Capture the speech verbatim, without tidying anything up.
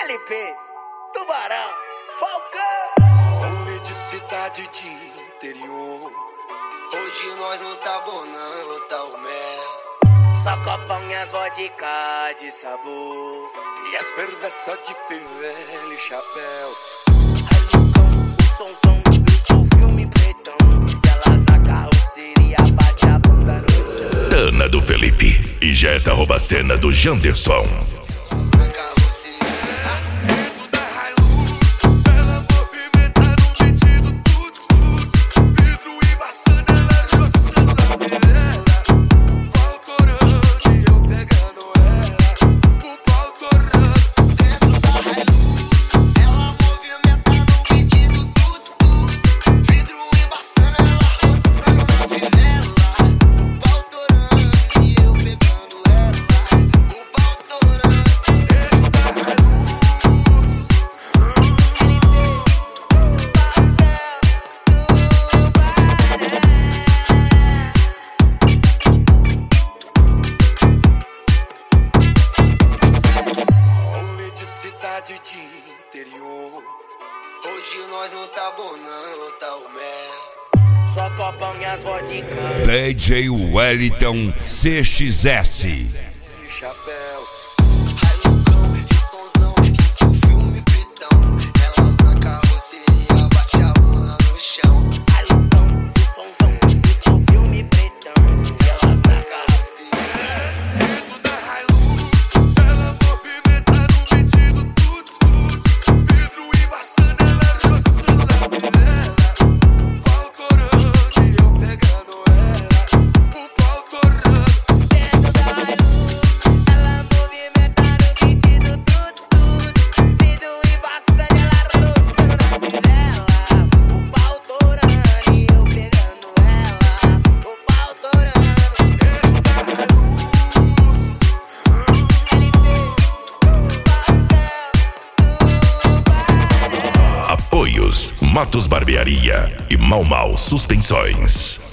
L P, Tubarão, Falcão. Rolê de cidade de interior. Hoje nós não tá bom não, tá o mel. Só copão e as vodka de sabor. E as perversas de fivela e chapéu. Aí no campo, o somzão, isso o filme pretão. E elas na carroceria bate a bunda no chão. Tana do Felipe e Jetta rouba a cena do Janderson. De interior. Hoje nós não tá bom não, tá o mel. Só copão e as vodka. D J Wellington C X S. E chapéu. Aí no campo, o somzão, isso o filme pretão. Elas na carroceria bate a bunda no chão. Aí no campo, o somzão, isso o filme pretão. Elas na carroceria. Dentro da Hilux, ela movimenta no pedido. Apoios Matos Barbearia e Mal Mal Suspensões.